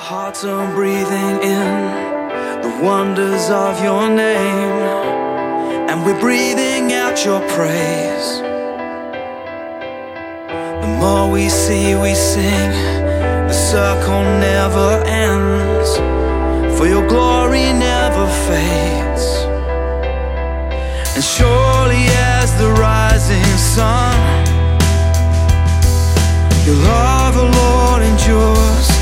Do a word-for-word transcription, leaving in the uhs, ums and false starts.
hearts are breathing in the wonders of your name, and we're breathing out your praise. The more we see, we sing, the circle never ends, for your glory never fades. And surely as the rising sun, your love, O Lord, endures.